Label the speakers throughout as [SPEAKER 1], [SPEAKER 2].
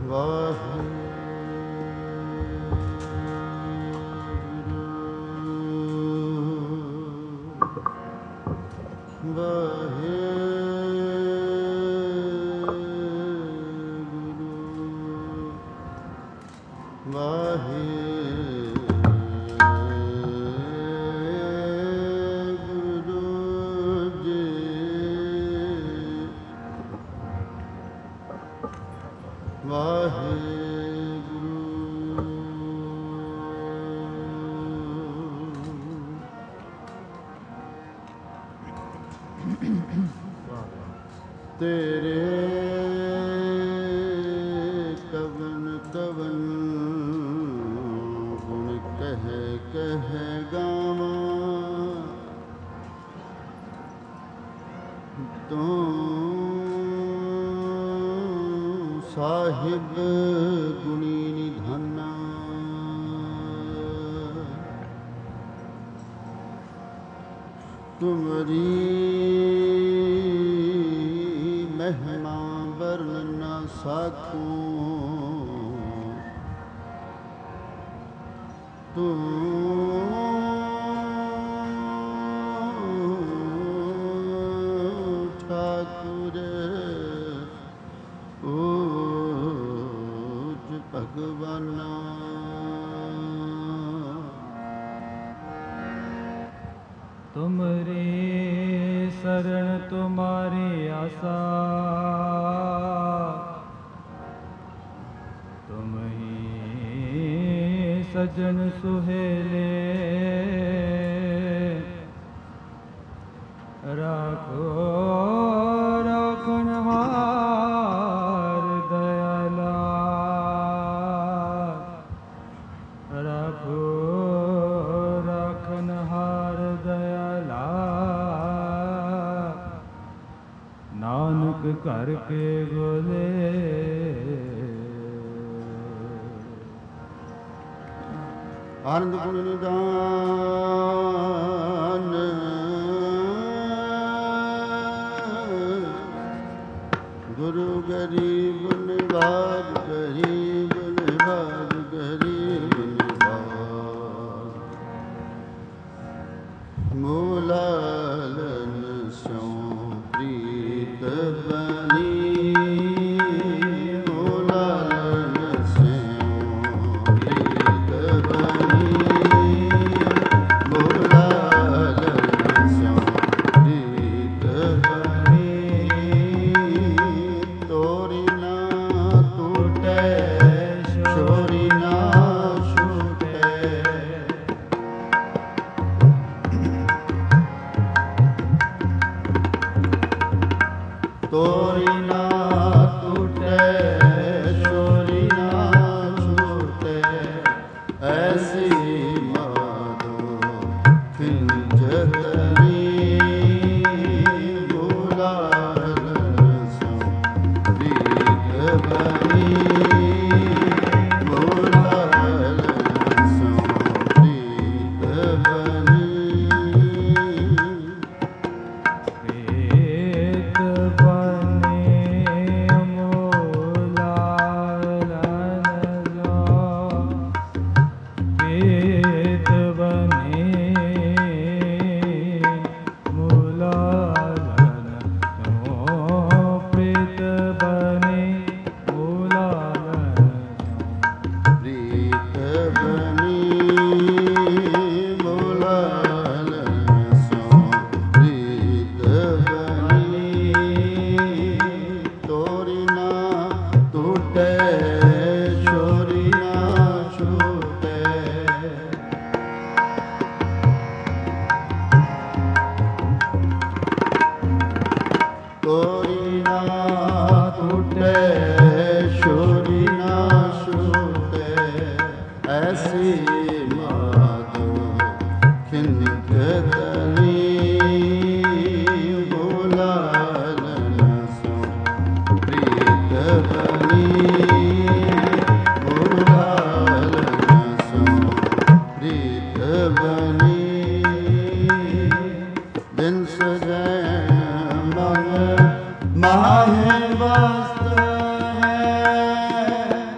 [SPEAKER 1] माहे वस्त है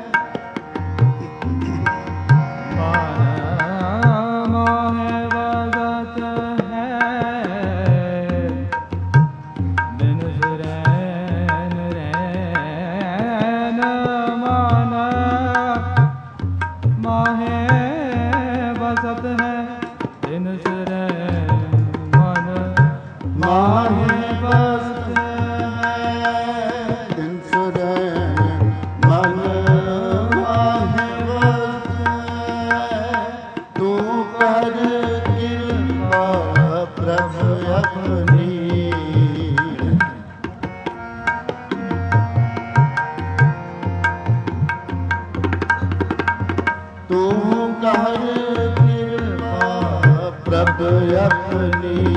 [SPEAKER 1] ਤੂੰ ਕਰ ਕਿਰਪਾ ਪ੍ਰਭ ਆਪਣੀ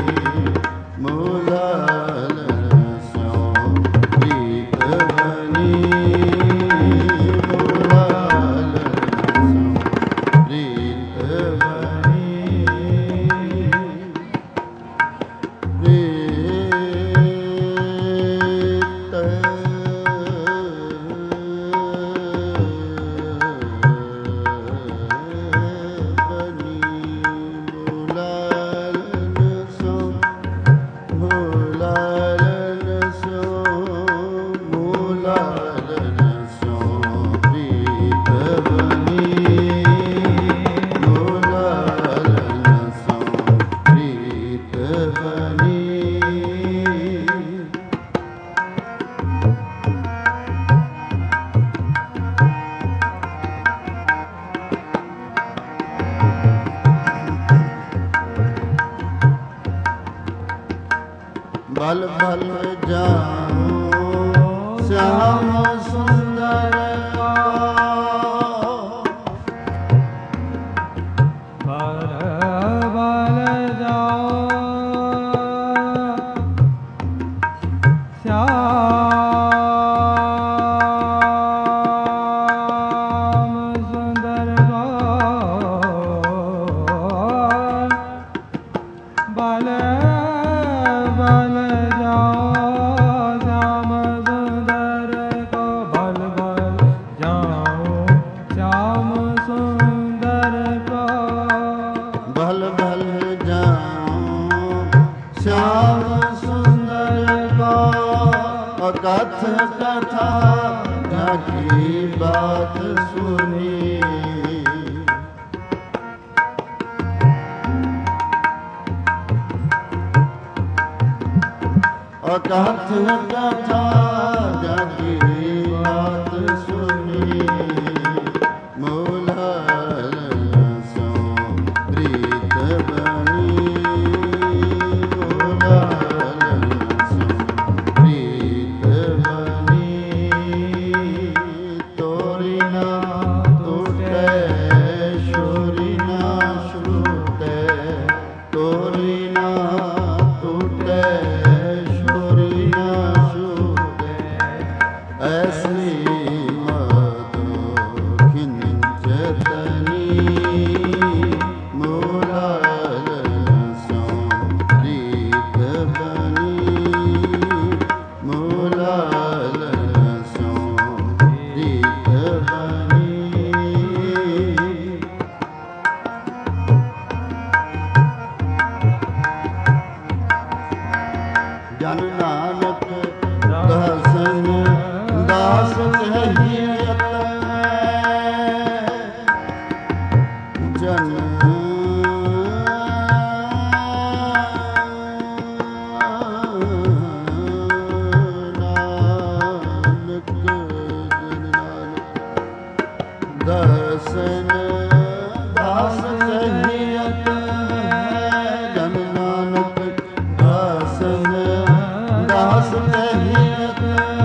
[SPEAKER 1] ਮੂਲਾਲ ਸਿਉ ਪ੍ਰੀਤ ਬਣੀ ਮੂਲਾਲ ਸਿਉ ਪ੍ਰੀਤ ਬਣੀ ਬਲ ਬਲ ਜਾਉ ਸਿਆਮ ਸੁੰਦਰ ਕਾ ਬਲ ਬਲ ਜਾਉ ਸਿਆਮ ਸੁੰਦਰ ਕਾ ਬਲ कथ कथा जाकी बात सुनी कथ कथा जाकी बात सुनी मूलाल सिउ प्रीत बनी मूलाल ਜਨ ਨਾਨਕ ਦਰਸ਼ਨ ਦਾਸ ਕਹੀਅਤ ਜਨ ਨਾਨਕ ਦਰਸ਼ਨ ਦਾਸ ਕਹੀਅਤ ਜਨ ਨਾਨਕ ਦਰਸ਼ਨ ਦਾਸ ਕਹੀਅਤ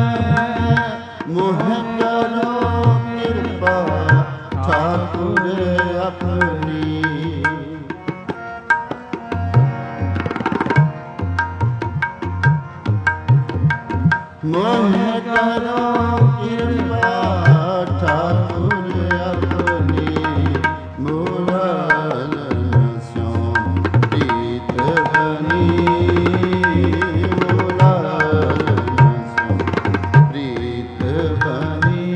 [SPEAKER 1] ਮੋਹ ਕਰੋ ਕਿਰਪਾ ਠਾਕੁਰ ਆਪਣੀ ਮੋਹ ਕਰੋ ਕਿਰਪਾ ਠਾਕੁਰ ਆਪਣੀ ਮੂਲਾਲ ਸਿਉ ਪ੍ਰੀਤ ਬਣੀ ਮੂਲਾਲ ਸਿਉ ਪ੍ਰੀਤ ਬਣੀ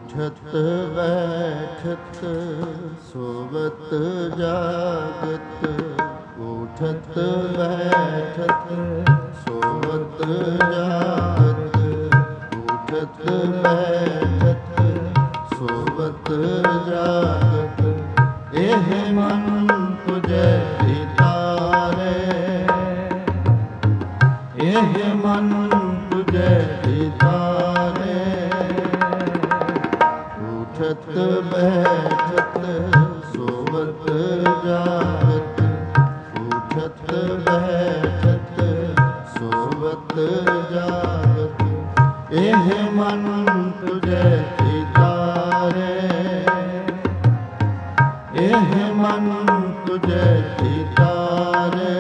[SPEAKER 1] ਉਠਤ ਬੈਠਤ ਸੋਵਤ ਜਾਗਤ, ਉਠਤ ਬੈਠਤ ਸੋਵਤ ਜਾਗਤ, ਉਠਤ ਬੈਠਤ ਸੋਵਤ ਜਾਗਤ। ਇਹ ਮਨ ਤੁਝੇ ਧਿਤਾਰੇ, ਇਹ ਮਨ ਤੁਝੇ ਧਿਤਾਰੇ। ਉਠਤ ਬੈਠਤ ਸੋਵਤ ਜਾਗਤ, ਉਠਤ ਬੈਠਤ ਸੋਵਤ ਜਾਗਤ। ਇਹ ਮਨ ਤੁਝੇ ਧਿਤਾਰੇ, ਇਹ ਮਨ ਤੁਝੇ ਧਿਤਾਰੇ।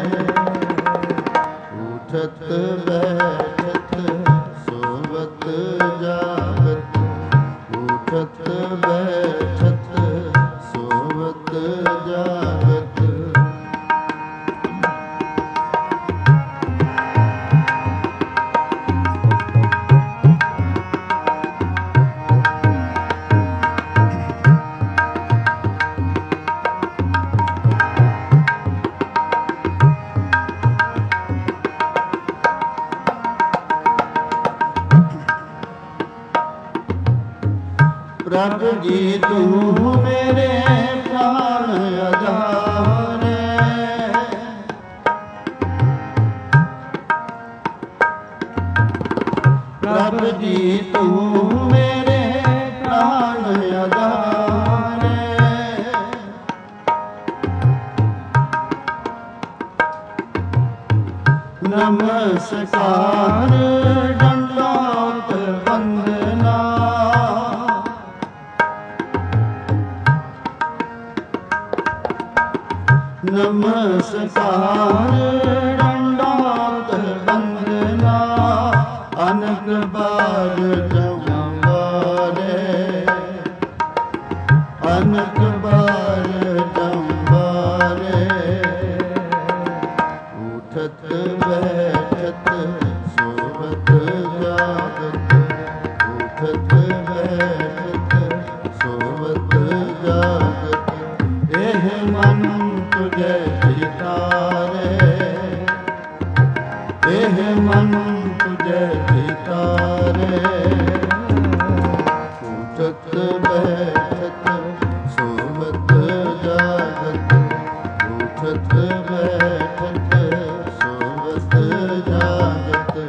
[SPEAKER 1] ਉਠਤ ਬੈਠਤ ਸੋਵਤ ਜਾਗਤ, ਉਠਤ ਬੈਠਤ ਸੋਵਤ ਜਾਗਤ। ਪ੍ਰਭ ਜੀ ਤੂੰ ਮੇਰੇ ਪ੍ਰਾਣ ਆਧਾਰੇ, ਪ੍ਰਭ ਜੀ ਤੂੰ ਮੇਰੇ ਪ੍ਰਾਣ ਆਧਾਰੇ। ਨਮਸਕਾਰ ਦੰਡੋਤ ਵੰਦਨਾ, ਨਮਸਕਾਰ ਦੰਡੋਤ ਵੰਦਨਾ। ਅਨਕ ਬਾਰ ਜੰਬਾਰੇ, ਅਨਕ ਬਾਰ ਜੰਬਾਰੇ। ਉਠਤ ਬੈਠਤ ਸੋਵਤ ਜਾਗਤ, ਉਠਤ ਬੈਠਤ ਸੋਵਤ ਜਾਗਤ। ਇਹ ਮਨ ਤੁਝੇ ਧਿਤਾਰੇ, ਇਹ ਮਨ ਤੁਝੇ ਧਿਤਾਰੇ। ਉਠਤ ਬੈਠਤ ਸੋਵਤ ਜਾਗਤ, ਉਠਤ ਬੈਠਤ ਸੋਵਤ ਜਾਗਤ।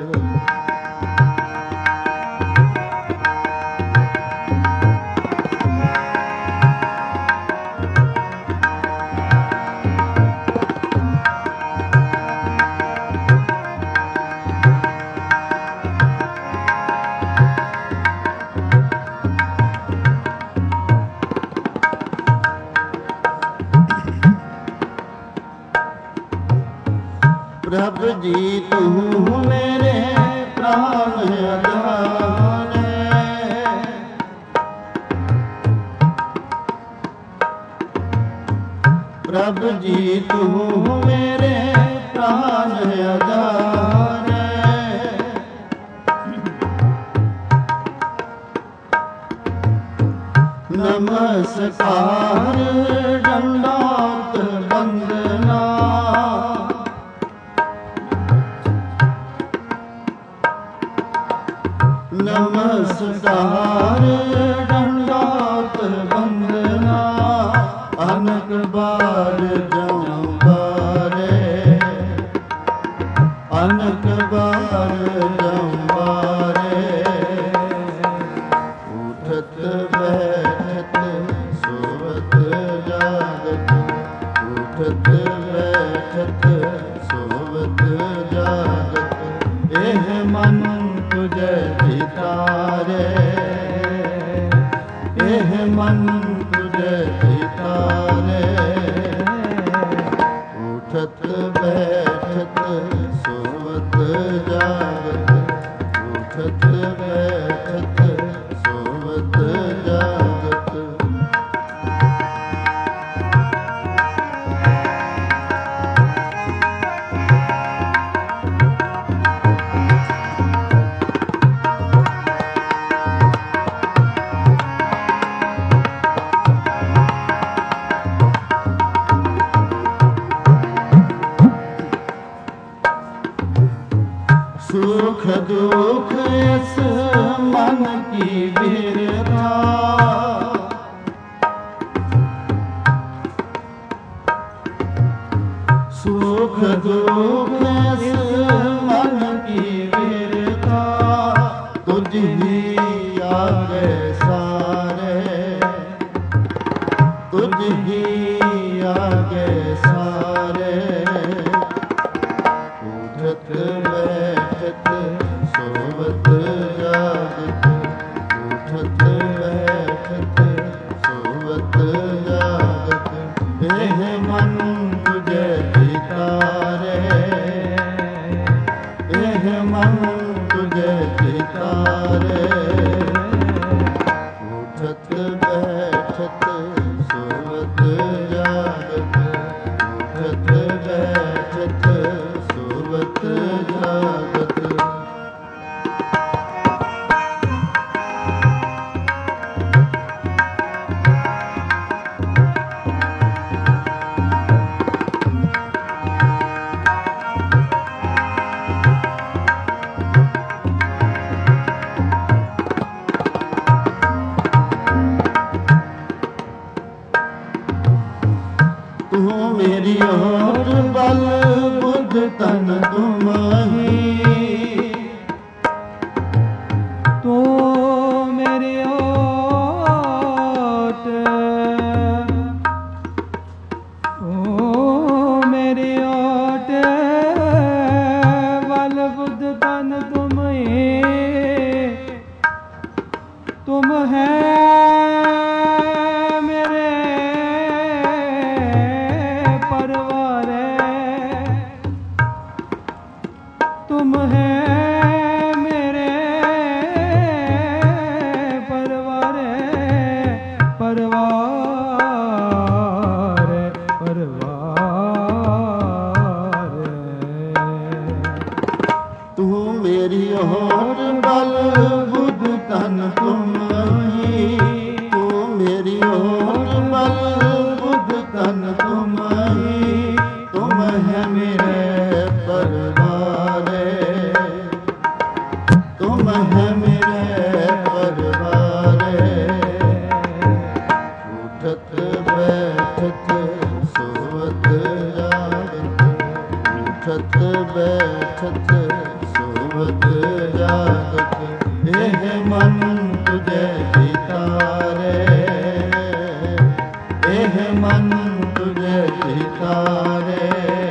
[SPEAKER 1] ਪ੍ਰਭ ਜੀ ਤੂੰ ਮੇਰੇ ਪ੍ਰਾਣ ਆਧਾਰੇ, ਪ੍ਰਭ ਜੀ ਤੂੰ ਮੇਰੇ ਪ੍ਰਾਣ ਆਧਾਰੇ। ਨਮਸਕਾਰ ਦੰਡੋਤ ਵੰਦਨਾ, ਨਮਸਕਾਰ ਦੰਡੋਤ ਵੰਦਨਾ। ਅਨਕ ਬਾਰ ਜੰਬਾਰੇ, ਅਨਕ ਬਾਰ ਜੰਬਾਰੇ। ਉਠਤ ਬੈਠਤ ਸੋਵਤ ਜਾਗਤ, ਉਠਤ ਬੈਠਤ ਸੋਵਤ ਜਾਗਤ। ਇਹ ਮਨ ਤੁਝੇ ਧਿਤਾਰੇ, ਇਹ ਮਨ ਤੁਝੇ ਧਿਤਾਰੇ। ਉਠਤ ਬੈਠਤ ਸੋਵਤ ਜਾਗਤ, ਉਠਤ ਬੈਠਤ ਸੋਵਤ ਜਾਗਤ। सुख दुख इस मन की बिरथा, सुख दुख इस मन की बिरथा, तुझ ही आगे सारे, तुझ ही आगे सारे। उठत बैठत सोवत जागत, उठत बैठत सोवत जागत, एह मन तुझे चितारे, एह मन तुझे चितारे। उठत बैठत सोवत जागत, उठत बैठत सोवत जागत। तू मेरी ओर बल बुद्ध तन तुम ही,
[SPEAKER 2] तू मेरी ओट, तू मेरी ओट बल बुद्ध तन तुम ही, तुम है तुम है मेरे परवार, परवार, परवार।
[SPEAKER 1] तू मेरी ओर बल बुद्ध तन तुम ही, तू मेरी ओर बल बुद्ध तन तुम ही, तुम है मेरे परवार, तुम है मेरे परवार। उठत बैठत सोवत जागत, उठत बैठत सोवत जागत, एह मन तुझे चितारे, एह मन तुझे चितारे।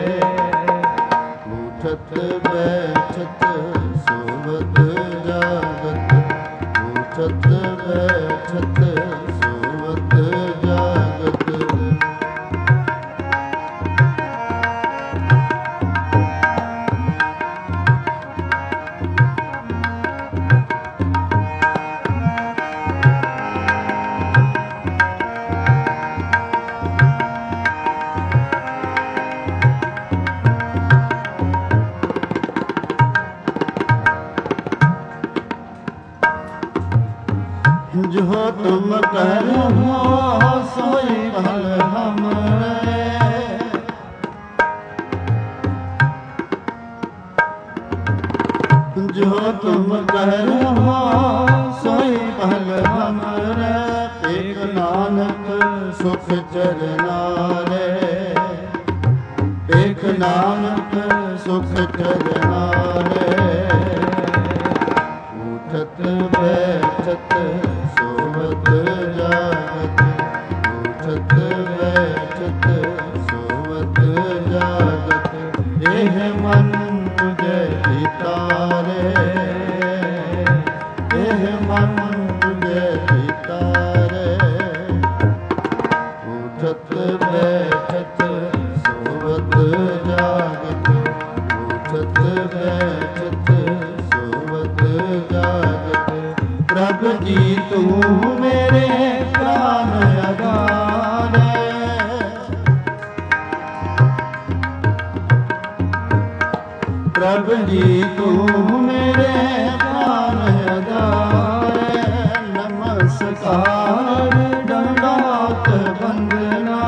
[SPEAKER 1] उठत बैठत सोवत जागत, उठत बैठत सोवत जागत। जो तुम करो सोई भल हमरे, जो तुम करो सोई भल हमरे, एक नानक सुख चरनारे, एक नानक सुख चरनारे। उठत बैठत सोवत जागत, उठत बैठत सोवत जागत, एह मन तुझे चितारे, एह मन तुझे चितारे। उठत बैठत सोवत जागत, उठत बैठत सोवत जागत। प्रभु जी तू मेरे प्राण आधारे, प्रभु जी तू मेरे प्राण आधारे। नमस्कार दंडवत वंदना,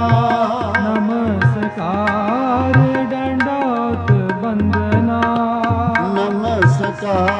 [SPEAKER 2] नमस्कार दंडवत वंदना,
[SPEAKER 1] नमस्कार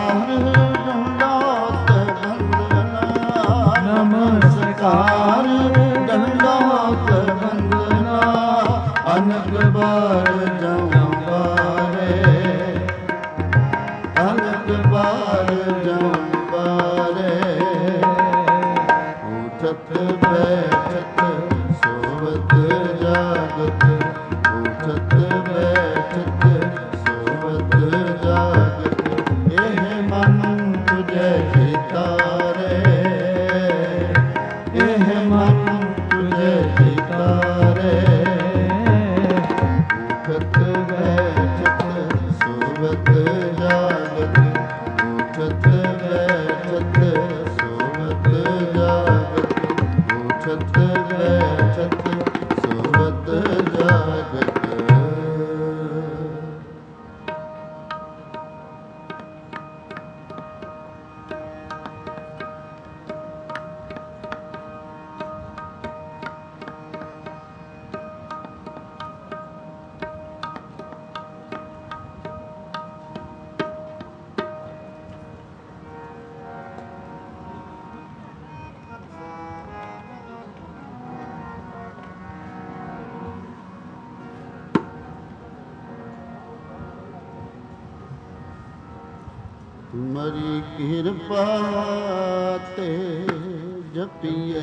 [SPEAKER 1] ਤੁਮਰੀ ਕਿਰਪਾ ਤੇ ਜਪੀਏ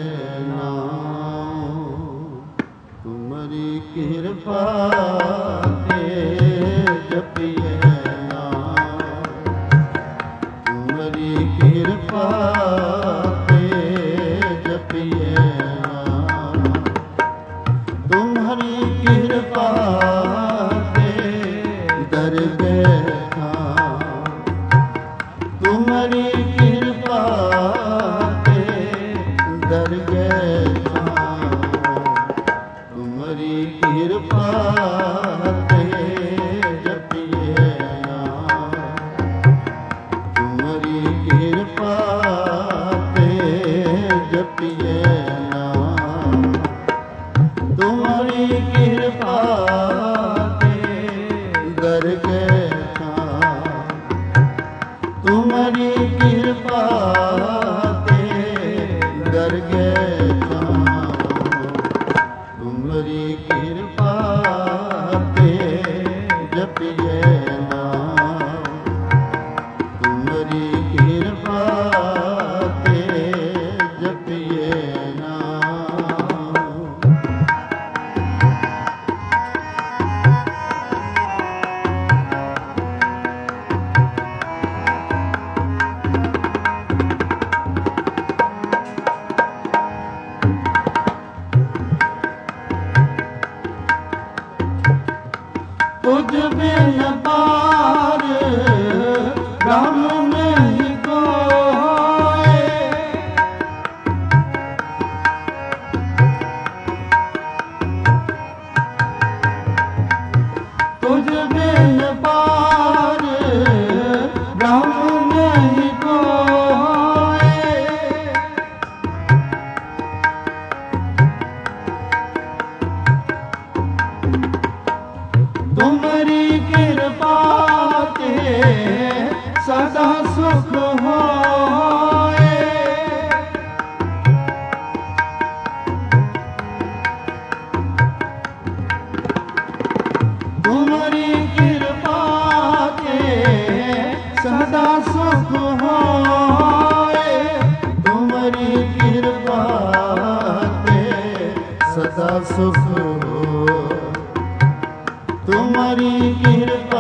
[SPEAKER 1] ਨਾਮ, ਤੁਮਰੀ ਕਿਰਪਾ ਤੇ ਜਪੀਏ ਨਾਮ, ਤੁਮਰੀ ਕਿਰਪਾ ਤੇ ਜਪੀਏ ਨਾਮ, ਤੁਮਰੀ ਕਿਰਪਾ ਤੇ ਦਰਗਹਿ ਤੁਮਰੀ ਕਿਰਪਾ ਤੇ ਦਰਗਹਿ ਥਾਂ, ਤੁਮਰੀ ਕਿਰਪਾ ਤੇ ਜਪੀਏ ਨਾਮ, ਤੁਮਰੀ ਕਿਰਪਾ ਤੇ ਜਪੀਏ ਨਾਮ, ਤੁਮਰੀ ਕਿਰਪਾ ਤੇ ਦਰਗਹਿ ਥਾਂ, ਤੁਮਰੀ ਕਿਰਪਾ ਤੇ ਦਰਗਹਿ ਥਾਂ, ਤੁਮਰੀ ਕਿਰਪਾ ਤੇ ਜਪੀਏ ਨਾਮ, ਤੁਮਰੀ ਕਿਰਪਾ ਤੇ ਜਪੀਏ ਨਾਮ। ਤੁਝ ਬਿਨ ਪਾਰ ਬ੍ਰਹਮ ਨਹੀਂ ਕੋਇ, ਤੁਝ ਬਿਨ ਪਾਰ ਬ੍ਰਹਮ ਨਹੀਂ ਕੋਇ, ਤੁਮਰੀ ਕਿਰਪਾ ਤੇ ਸਦਾ ਸੁਖ ਹੋਏ, ਤੁਮਰੀ ਕਿਰਪਾ ਤੇ ਸਦਾ ਸੁਖ ਹੋਏ, ਤੁਮਰੀ ਕਿਰਪਾ ਤੇ ਸਦਾ ਸੁਖ ਹੋਏ, ਤੁਮਰੀ ਕਿਰਪਾ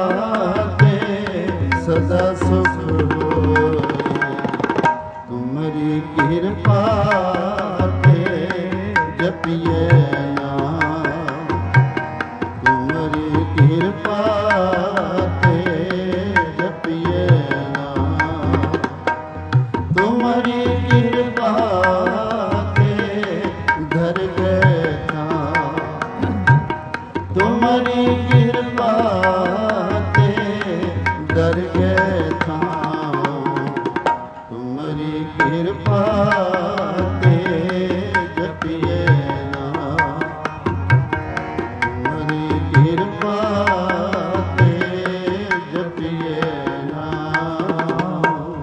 [SPEAKER 1] ਤੇ ਸਦਾ ਸੁਖ ਹੋਏ, ਤੁਮਰੀ ਕਿਰਪਾ ਤੇ ਜਪੀਏ ਨਾਮ, ਤੁਮਰੀ ਕਿਰਪਾ ਤੇ ਜਪੀਏ ਨਾਮ, ਤੁਮਰੀ ਕਿਰਪਾ ਤੇ ਦਰਗਹਿ ਥਾਂ, ਤੁਮਰੀ ਕਿਰਪਾ ਤੇ ਦਰਗਹਿ ਥਾਂ, ਤੁਮਰੀ ਕਿਰਪਾ ਤੇ ਜਪੀਏ ਨਾਮ, ਤੁਮਰੀ ਕਿਰਪਾ ਤੇ ਜਪੀਏ ਨਾਮ।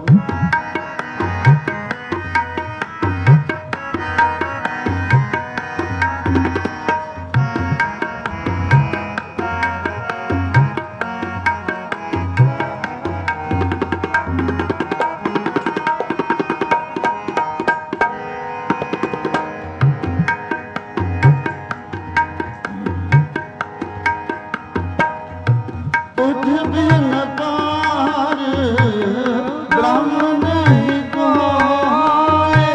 [SPEAKER 1] ਤੁਝ ਬਿਨ ਪਾਰ ਬ੍ਰਹਮ ਨਹੀਂ ਕੋਇ,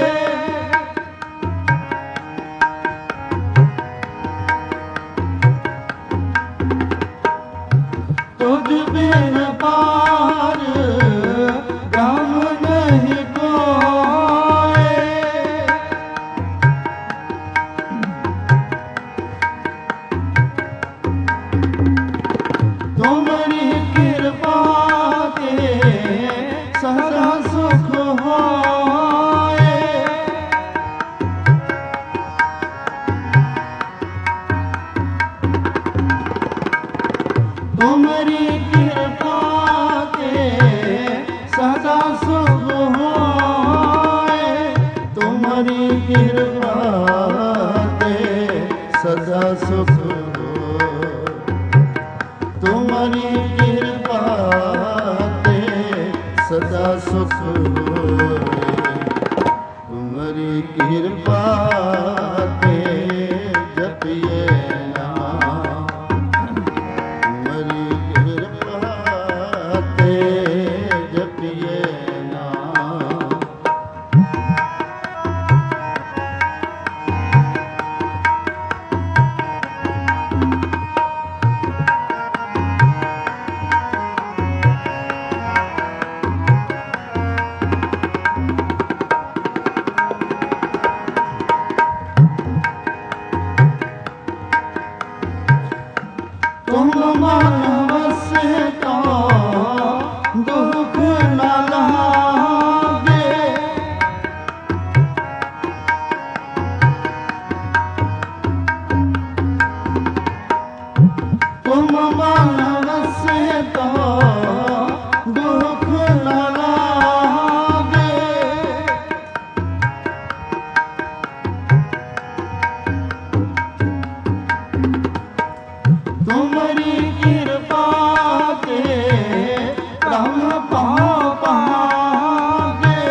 [SPEAKER 1] ਤੁਝ ਬਿਨ ਪਾਰ ਬ੍ਰਹਮ ਨਹੀਂ ਕੋਇ, ਤੁਮਰੀ ਕਿਰਪਾ ਤੇ ਸਦਾ ਸੁਖ ਹੋਏ, ਤੁਮਰੀ ਕਿਰਪਾ ਤੇ ਸਦਾ ਸੁਖ ਹੋਏ, ਤੁਮਰੀ ਕਿਰਪਾ ਤੇ ਸਦਾ ਸੁਖ ਹੋਏ, ਤੁਮਰੀ ਕਿਰਪਾ ਤੇ सुख होए तुम्हारी कृपा ते जपिए नाम तुम्हारी कृपा ते जपिए नाम तुम मन वसे तो दुख न लागे तुम मन वसे तो दुख न लागे तुम्हारी कृपा ते ब्रह्म पाओ पागे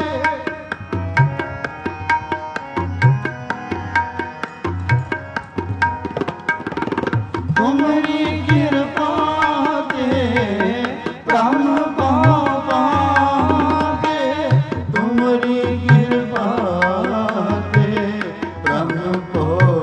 [SPEAKER 1] तुम्हारी कृपा ते ब्रह्म पाओ पागे तुम्हारी कृपा ते ब्रह्म पाओ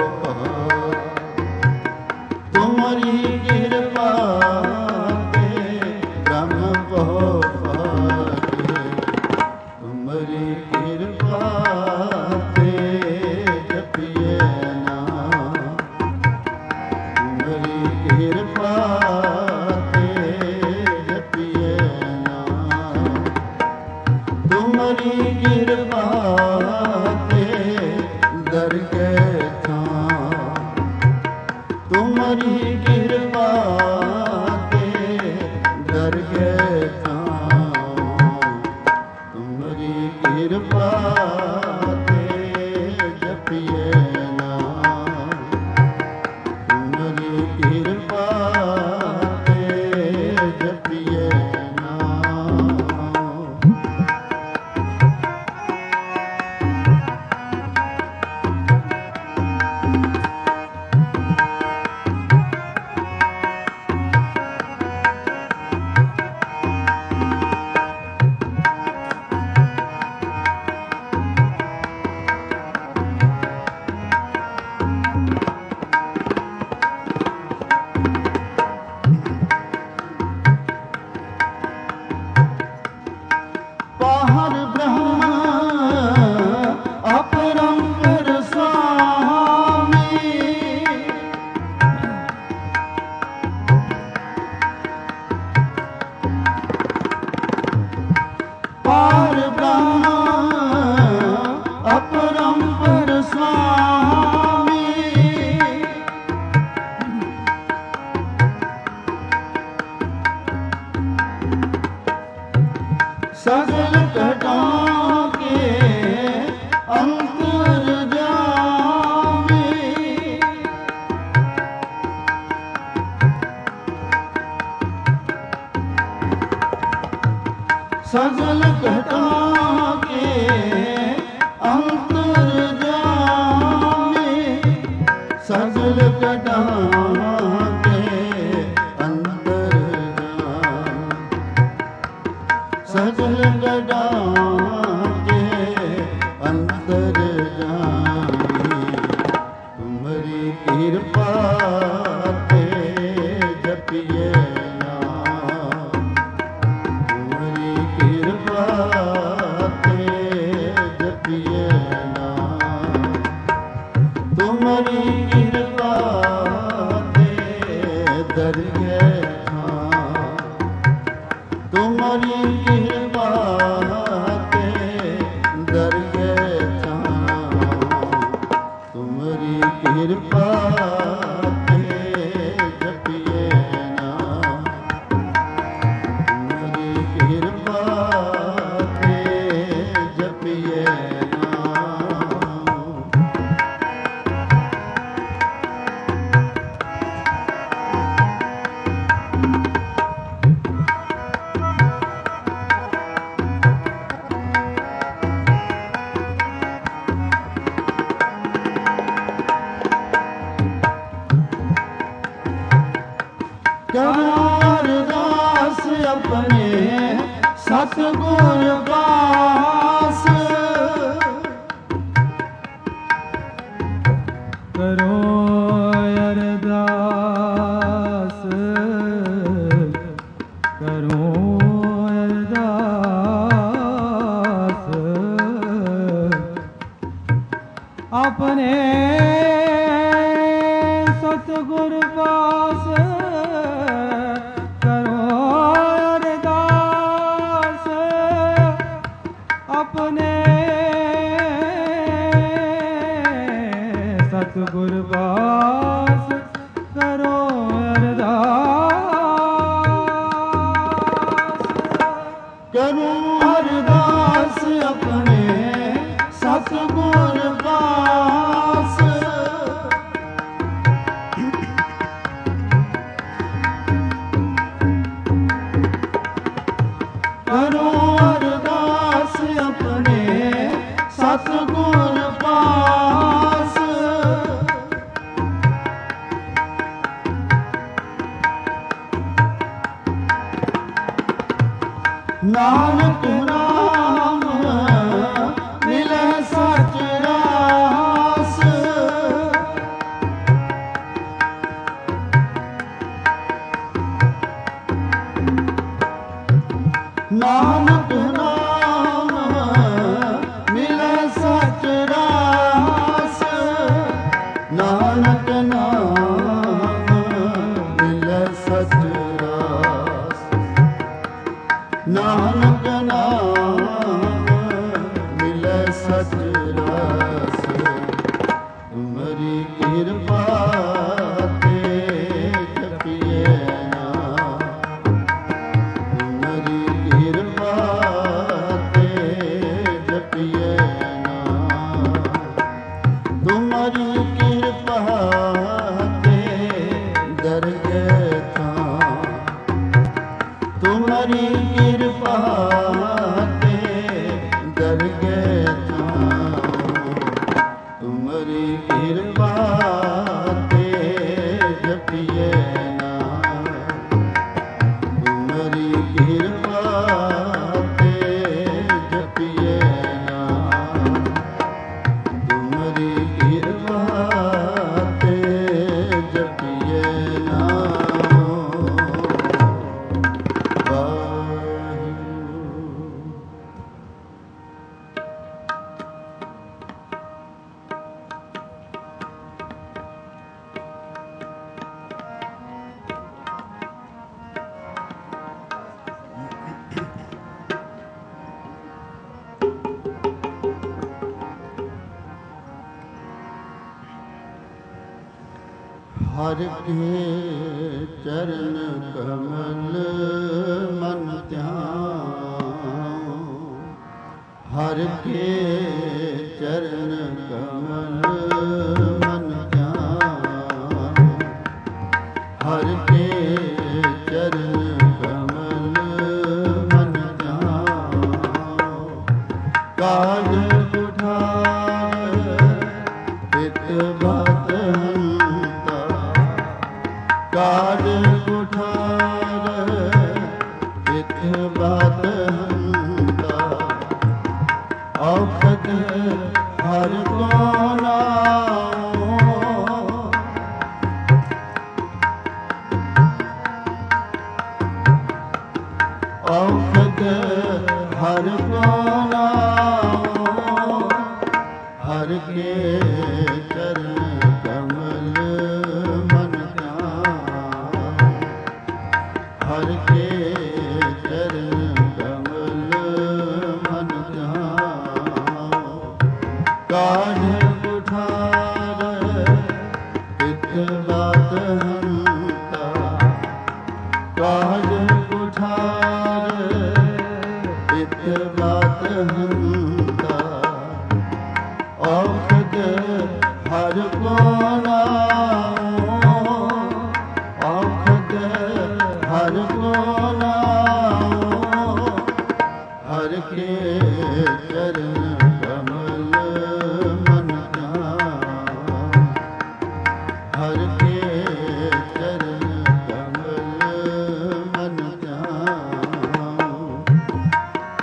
[SPEAKER 1] तुम्हारी कृपा ते ब्रह्म कहो पागे तुम्हारी कृपा ते जपिए नाम तुम्हारी कृपा ते जपिए नाम तुम्हारी कृपा ते दर के तुम्हारी कृपा ते दर गए तुम्हारी कृपा ते जपिए नाम तुम्हारी कृपा ते जपिए नाम पाहर ब्रह्म अपरंपर स्वामी पार ब्रह्म अपरंपर स्वामी सगल घटा के अंतर जामी सगल घटा के अंतर जामी सगल घटा के अंतर जामी सगल घटा के अंतर जामी तुम्हारी कृपा ते जपिए नाम तुम्हारी कृपा ते जपिए नाम तुम्हारी कृपा ते दर गए तुम्हारी कृपा ते दर गए तुम्हारी कृपा ते जपिए नाम तुम्हारी कृपा ते जपिए नाम ਸਤਿਗੁਰ ਵਾਸ
[SPEAKER 2] ਕਰੋ ਅਰਦਾਸ ਕਰੋ ਅਰਦਾਸ ਆਪਣੇ ਸਤਿਗੁਰ ਵਾਸ ਕਰੋ ਅਰਦਾਸ ਆਪਣੇ ਸਤਿਗੁਰ ਵਾਸ ਕਰੋ ਅਰਦਾਸ
[SPEAKER 1] ਕਰੂੰ ਅਰਦਾਸ ਆਪਣੇ ਸਤਿਗੁਰ ਵਾਸ ਕਰੂੰ ਅਰਦਾਸ ਆਪਣੇ ਸਤਿਗੁਰ ਵਾਸ ਨਾਨਕ ਨਾਮ ਮਿਲੈ ਸਚ ਰਾਸ ਨਾਨਕ ਨਾਮ ਮਿਲੈ ਸਚ ਰਾਸ ਨਾਨਕ ਨਾਮ ਮਿਲੈ ਸਚ ਰਾਸ ਨਾਨਕ ਨਾਮ ਮਿਲੈ ਸਚ ਰਾਸ ਤੁਮਰੀ ਕਿਰਪਾ ਤੇ ਜਪੀਏ ਨਾ ਤੁਮਰੀ ਕਿਰਪਾ ਤੇ ਜਪੀਏ ਨਾ ਤੁਮਰੀ ਕਿਰਪਾ ਤੇ ਦਰਗਹਿ ਥਾਂ ਤੁਮਰੀ ਕਿਰਪਾ ਤੇ ਦਰਗਹਿ ਥਾਂ ਤੁਮਰੀ ਕਿਰਪਾ ਤੇ ਜਪੀਏ ਨਾ ਤੁਮਰੀ ਕਿਰਪਾ ਤੇ ਜਪੀਏ ਨਾ ਤੁਮਰੀ ਕਿਰਪਾ ਤੇ ਜਪੀਏ ਨਾ ਹਰ ਕੇ ਚਰਨ ਕਮਲ ਮਨ ਧਿਆਨ ਹਰ ਕੇ ਚਰਨ ਕਮਲ ਮਨ ਧਿਆਨ ਹਰ ਕੇ ਚਰਨ ਕਮਲ ਮਨ ਧਿਆਨ ਕਾਜ ਕੁਠਾਰ ਪਿਤ ਬਾਤ ਹੰਤਾ ਕਾਜ ਕੁਠਾਰ ਪਿਤ ਬਾਤ ਹੰਤਾ ਔਖਦ ਹਰ ਕੋ ਨਾਮ ਔਖਦ ਹਰ ਕੋ ਨਾਮ ਹਰ ਕੇ ਚਰਨ ਕਮਲ ਮਨ ਧਿਆਨ ਹਰ ਕੇ ਚਰਨ ਕਮਲ ਮਨ ਧਿਆਨ ਕਾਜ ਕੁਠਾਰ ਪਿਤ ਬਾਤ ਹੰਤਾ ਕਾਜ ਕੁਠਾਰ ਪਿਤ ਬਾਤ ਹੰਤਾ ਔਖਦ ਹਰ ਕੋ ਨਾਮ ਔਖਦ ਹਰ ਕੋ ਨਾਮ ਹਰ ਕੇ ਚਰਨ ਕਮਲ ਮਨ ਧਿਆਨ ਹਰ ਕੇ ਚਰਨ ਕਮਲ ਮਨ ਧਿਆਨ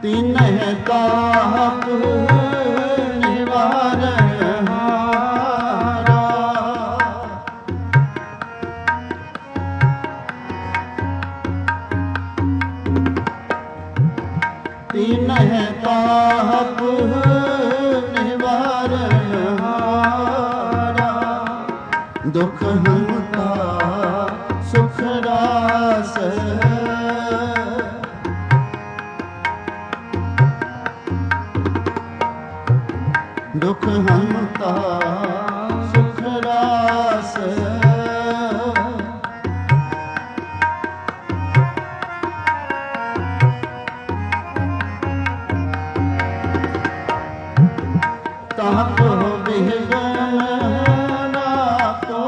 [SPEAKER 1] तीनहि ताप निवारण हारा। तीनहि ताप निवारण हारा। दुख हंता सुख रास। दुख हंता सुख रास। ताप बिघन ना को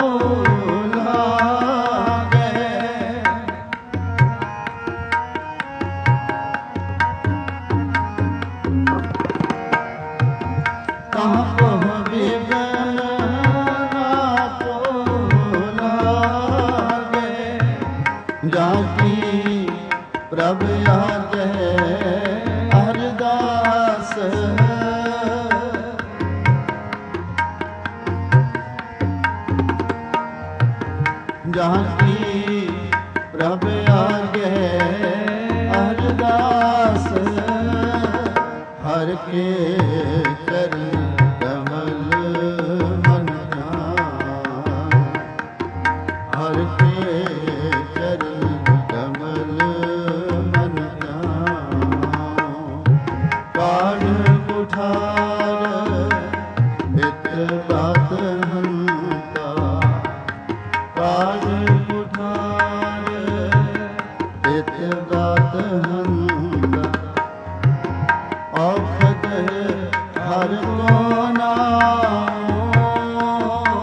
[SPEAKER 1] लागे। ताप बिघन ना को लागे। जाकी प्रभ आगे अरदास। जाकी प्रभ आगे अरदास। हर के चरण कमल मन ध्यान। हर के चरण कमल मन ध्यान। काढ़ कुठार हित बात हंता। काढ़ कुठार हित बात हंता। औखद हर को नाम।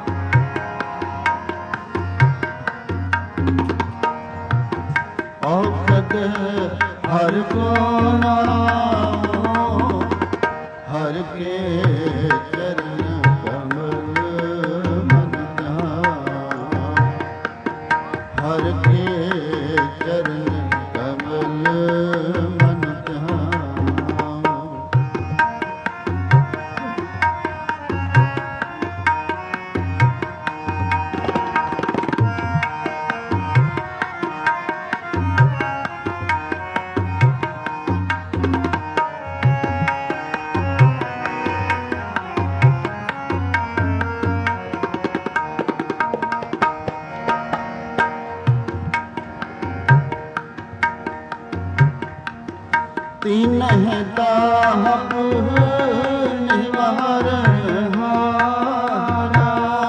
[SPEAKER 1] औखद हर को नाम। हर के चरण कमल मन ध्यान। हर के चरण कमल मन ध्यान। तीनहि ताप निवारण हारा।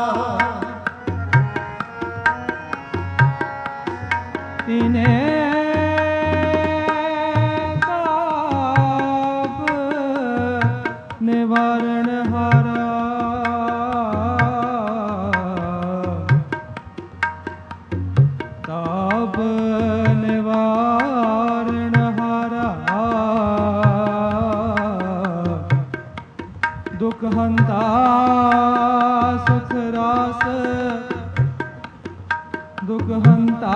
[SPEAKER 2] तीनहि ताप निवारण हारा। ताप निवारण हारा। दुख हंता सुख रास। दुख हंता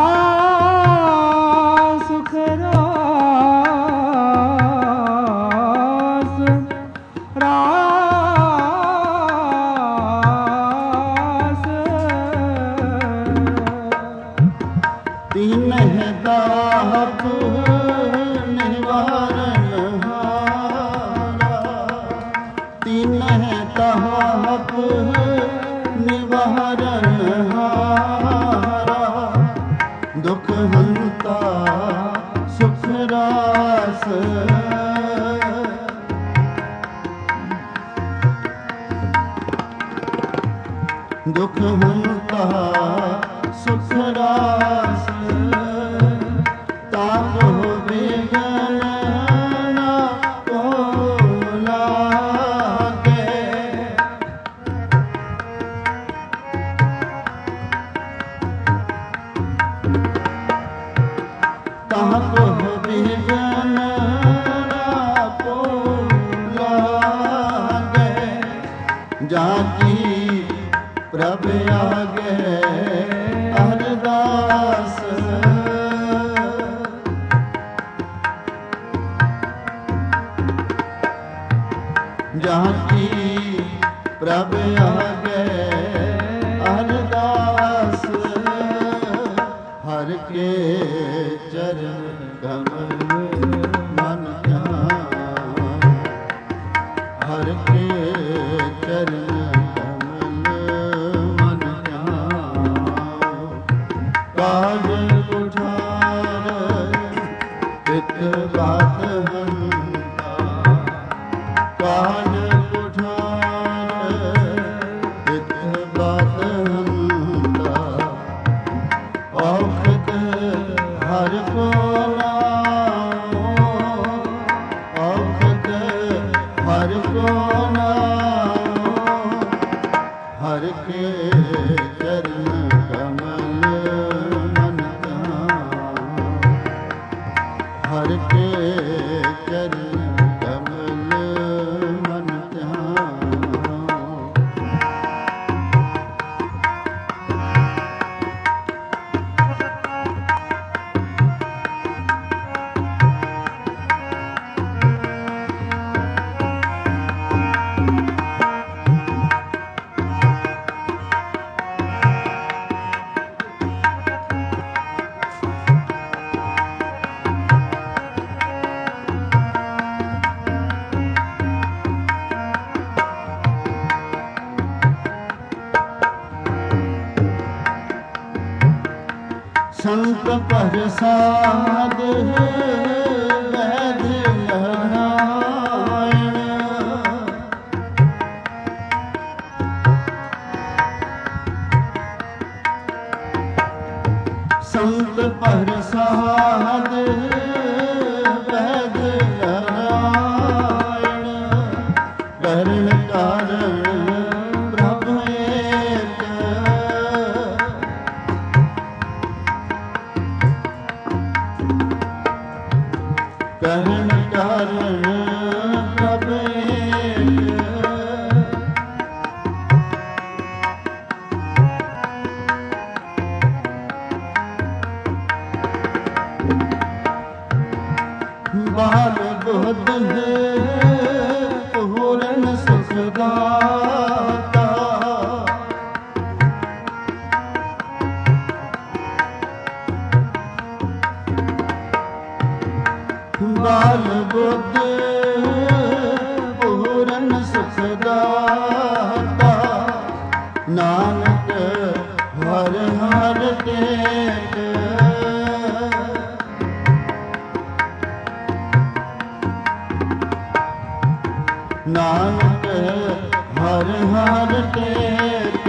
[SPEAKER 2] सुख रास। रास।
[SPEAKER 1] तीनहि ताप निवारण हारा। तीनहि ताप निवारण हारा। दुख हंता सुख रास। दुख हंता सुख रास। ताप बिघन ना को लागे। ताप बिघन ना को लागे। जाकी प्रभ आगे अरदास। ਜਾਕੀ ਪ੍ਰਭ ਆਗੇ ਅਰਦਾਸ ਹਰ ਕੇ ਚਰਨ ਕਮਲ ਮਨ ਧਿਆਨ ਹਰ ਕੇ ਚਰਨ ਕਮਲ ਮਨ ਧਿਆਨ ਕਾਜ ਕੁਠਾਰ ਪਿਤ ਬਾਤ ਹੰਤਾ ਕਾਜ ਹਰ ਕੇ ਚਰਨ ਕਮਲ ਮਨ ਧਿਆਨ ਹਰ ਕੇ ਚਰਨ ਕਮਲ ਮਨ ਧਿਆਨ ਸੰਤ ਪ੍ਰਸਾਦ ਵੈਦ ਨਾਰਾਇਣ ਸੰਤ ਪ੍ਰਸਾਦ ਵੈਦ ਨਾਰਾਇਣ ਕਰਨ ਕਾਰਨ ਪ੍ਰਭ ਏਕ ਕਰਨ ਕਾਰਨ ਪ੍ਰਭ ਏਕ ਬਾਲ ਬੁੱਧ ਪੂਰਨ ਸੁਖ ਦਾਤਾ ਬਾਲ ਬੁੱਧ ਪੂਰਨ ਸੁਖ ਦਾਤਾ ਨਾਨਕ ਹਰ ਹਰ ਟੇਕ ਨਾਨਕ ਹਰ ਹਰ ਟੇਕ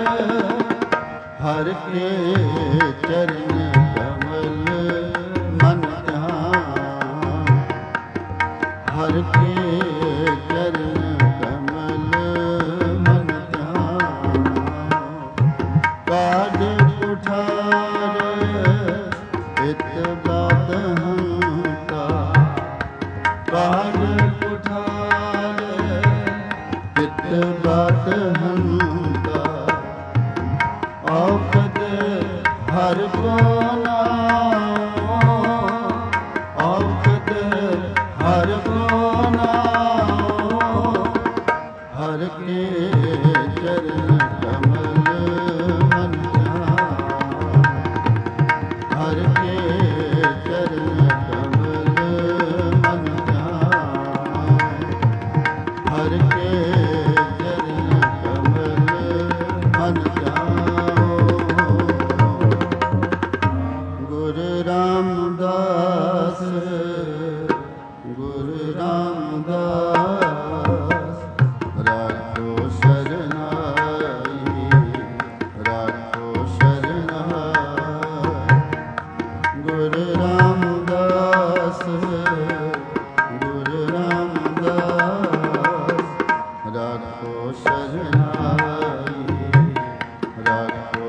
[SPEAKER 1] ਹਰ ਕੇ ਚਰਨ ਕਮਲ ਮਨ ਧਿਆਨ ਹਰ ਕੇ ਚਰਨ ਕਮਲ ਮਨ ਧਿਆਨ ਕਾਜ ਕੁਠਾਰ ਇਤ ਬਾਤ ਹੰਤਾ ਕਾਜ ਕੁਠਾਰ ਇਤ ਬਾਤ ਹੰਤਾ ਔਖਦ ਹਰ ਕੋ ਨਾਮ ਔਖਦ ਹਰ ਕੋ ਨਾਮ ਹਰ ਕੇ ਚਰਨ ਕਮਲ ਮਨ ਧਿਆਨ ਹਰ ਕੇ ਚਰਨ ਕਮਲ ਮਨ ਧਿਆਨ ਹਰ ਕੇ ਚਰਨ ਕਮਲ ਮਨ ਧਿਆਨ ਗੁਰੂ ਰਾਮਦਾਸ ਗੁਰੂ ਰਾਮਦਾਸ ਰਾਖੋ ਸ਼ਰਨਾਈ ਰਾਖੋ ਸ਼ਰਨਾਈ ਗੁਰੂ ਰਾਮਦਾਸ ਗੁਰੂ ਰਾਮਦਾਸ ਰਾਖੋ ਸ਼ਰਨਾਈ ਰਾਖੋ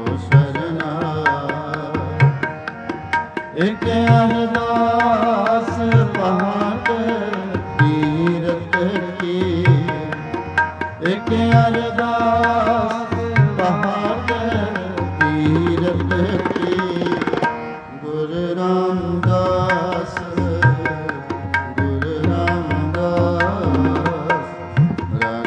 [SPEAKER 1] ਸ਼ਰਨਾਈ ਇਕ ਅਰਦਾਸ ਪਹਾਟ ਤੀਰਥ ਕੀ ਇਕ ਅਰਦਾਸ ਪਹਾਟ ਤੀਰਥ ਕੀ ਗੁਰੂ ਰਾਮਦਾਸ ਗੁਰੂ ਰਾਮਦਾਸ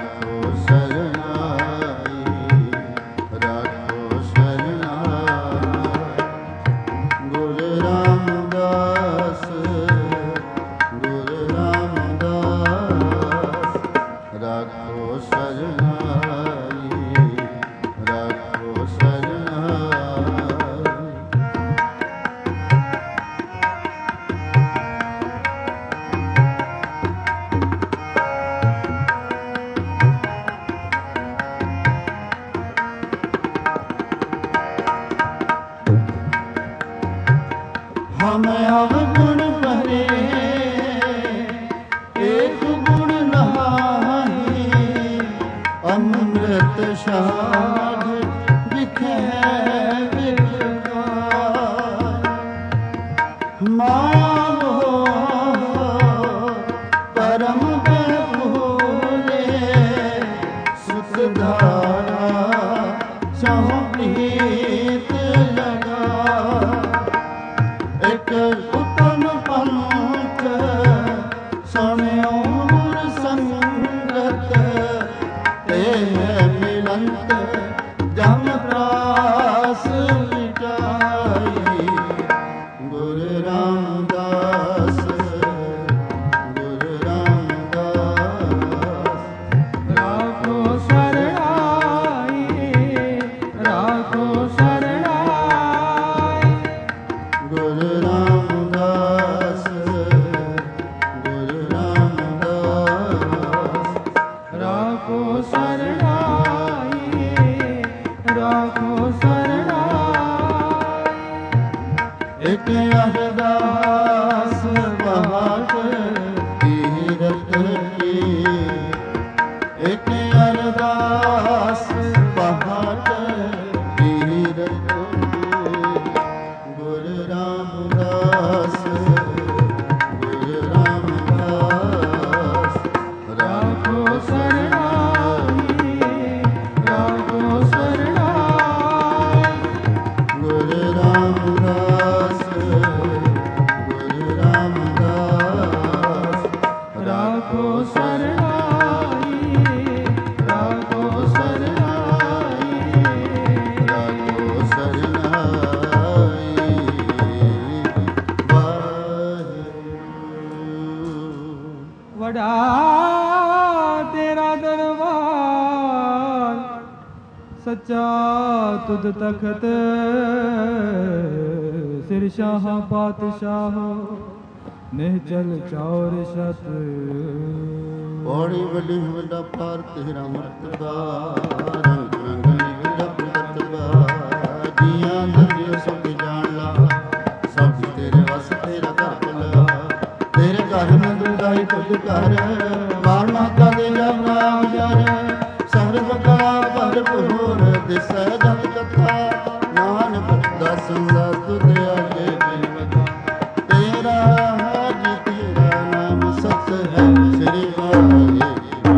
[SPEAKER 1] ਨਾਮ ਗੁਣ ਭਰੇ ਏਕ ਗੁਣ ਨਹਾਈ ਅੰਮ੍ਰਿਤ ਸਾਧ ਵਿਖੇ ਵਿਖਾਈ ਮਾਇਆ ਮੋਹ ਪਰਮ ਬਹੂਲੇ ਸੁਖ ਧਾਰਾ ਸਹੁ ਪ੍ਰੀਤ ਲਗਾ ਇਕ ਉਤਮ ਪੰਥ ਸੁਣਿਓ ਗੁਰ ਸੰਗਤ ਤੇ ਮਿਲੰਤ ਜਮ ਤਰਾਸ ਮਿਟਾਈ ਗੁਰ ਰਾਮਦਾਸ ਗੁਰ ਰਾਮਦਾਸ
[SPEAKER 2] ਰਾਖੋ ਸਰਣਾਈ ਰਾਖੋ ਸਰਣਾਈ
[SPEAKER 1] ਗੁਰ ਰਾਮਦਾਸ ਗੁਰ ਰਾਮਦਾਸ
[SPEAKER 2] ਰਾਖੋ ਸਰਣਾਈ ਰਾਖੋ ਸਰਣਾਈ
[SPEAKER 1] ਇਕ ਅਰਦਾਸ ਬਾਟ ਤੀਰਥ ਕੀ ਇਕ ਅਰਦਾਸ ਬਾਟ ਤੀਰਥ ਕੀ ਗੁਰ ਰਾਮਦਾਸ ਗੁਰ ਰਾਮਦਾਸ
[SPEAKER 2] ਰਾਖੋ ਸਰਣਾਈ ਰਾਖੋ ਸਰਣਾਈ
[SPEAKER 1] ਗੁਰ ਰਾਮਦਾਸ ਗੁਰ ਰਾਮਦਾਸ
[SPEAKER 2] ਰਾਖੋ ਸਰਣਾਈ ਰਾਖੋ ਸਰਣਾਈ
[SPEAKER 1] ਰਾਖੋ ਸਰਨਾਈ ਵਾਹਿਗੁਰੂ
[SPEAKER 2] ਵਡਾ ਤੇਰਾ ਦਰਬਾਰ ਸੱਚਾ ਤੁਧ ਤਖਤ ਸਿਰ ਸ਼ਾਹ ਪਾਤਸ਼ਾਹ ਨਿਹਚਲ ਚੌਰ ਛਤ
[SPEAKER 1] ਬੜੀ ਵੱਡੀ ਵੱਡਾ ਪਾਰ ਤੇਰਾ ਮਰਤਬਾ ਰੰਗ ਰੰਗ ਨਿਗੜਾ ਪ੍ਰਤਬਾ ਜੀਆਂ ਦਰਿਆ ਸੁਖ ਜਾਣ ਲਾ ਸਭ ਤੇਰੇ ਵਸ ਤੇਰਾ ਘਰ ਭਲਾ ਤੇਰੇ ਘਰ ਨੰਦੁਦਾਈ ਤੁਧ ਘਰ ਮਾਰ ਮਾਤਾ ਦੇ ਜਪ ਨਾਮ ਜਰ ਸਰਬ ਕਲਾ ਭਰਪੂਰ ਦਿਸੈ ਜਪ ਕਥਾ ਨਾਨਕ ਦਰਸ਼ਨ ਦਾ ਤੁਧ ਆਗੇ ਬਿਨਵਤਾ ਤੇਰਾ ਹੈ ਜੀ ਤੇਰਾ ਨਾਮ ਸਤ ਹੈ ਸ੍ਰੀ ਵਾਹਿਗੁਰੂ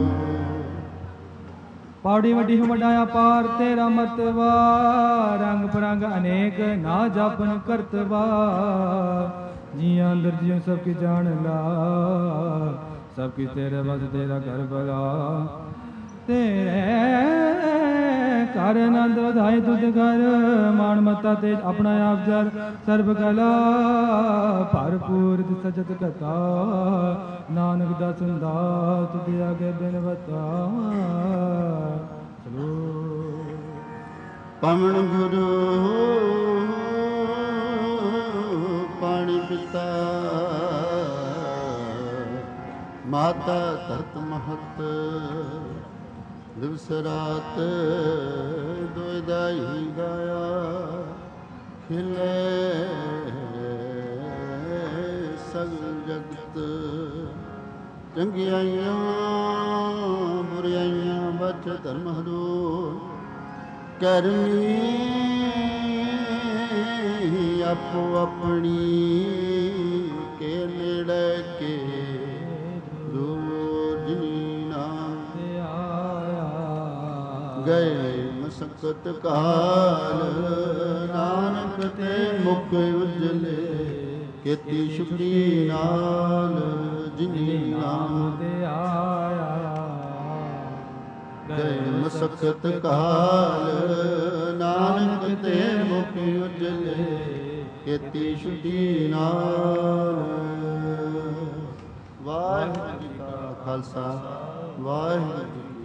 [SPEAKER 2] ਪੌੜੀ ਵੱਡੀ ਵੱਡਾ ਪਾਰ ਤੇਰਾ ਮਰਤਬਾ ਰੰਗ ਬਰੰਗ ਅਨੇਕ ਨਾ ਜਾਪਨ ਕਰਤਬਾ ਜੀਆਂ ਅੰਦਰ ਜਿਉ ਸਭ ਕੀ ਜਾਣ ਲਾ ਸਭ ਕੀ ਤੇਰੇ ਬਸ ਤੇਰਾ ਘਰ ਭਲਾ ਤੇਰੇ ਘਰ ਆਨੰਦ ਵਧਾਏ ਤੁਧ ਘਰ ਮਾਣ ਮਤਾ ਤੇ ਆਪਣਾ ਆਪ ਜਰ ਸਰਬ ਕਲਾ ਭਰਪੂਰ ਸਜਤ ਕਥਾ ਨਾਨਕ ਦਾ ਸੰਦਾ ਤੁਧ ਆਗੇ ਬਿਨਵਤਾ ਚਲੋ
[SPEAKER 1] ਪਵਨ ਗੁਰੂ ਪਾਣੀ ਪਿਤਾ ਮਾਤਾ ਧਰਤ ਮਹਤ ਦਿਵਸ ਰਾਤ ਦੁਇਦਾ ਹੀ ਗਾਇਆ ਖਿਲੇ ਸਗਲ ਜਗਤ ਚੰਗਿਆਈਆਂ ਬੁਰਾਈਆਂ ਬਚ ਧਰਮ ਹਦੂਰ ਕਰਨੀ ਆਪੋ ਆਪਣੀ ਕੇ ਨੇੜੇ ਕੇ ਦੂਰ ਜੀ ਨਾਮ
[SPEAKER 2] ਤੇ ਆਇਆ
[SPEAKER 1] ਗਏ ਮਸਕਤ ਕਾਲ ਨਾਨਕ ਤੇ ਮੁਖ ਉਜਲੇ ਕੀਤੀ ਸ਼ੁਕਰੀ ਨਾਲ ਜਿਨੀ ਨਾਮ
[SPEAKER 2] ਤੇ ਆਇਆ
[SPEAKER 1] ਗਏ ਮਸਕਤ ਕਾਲ ਨਾਨਕ ਤੇ ਮੁਖ ਉਜਲੇ ਕੀਤੀ ਸ਼ੁਕਰੀ ਨਾਲ ਵਾਹਿਗੁਰੂ ਜੀ ਕਾ ਖਾਲਸਾ ਵਾਹਿਗੁਰੂ ਜੀ ਕੀ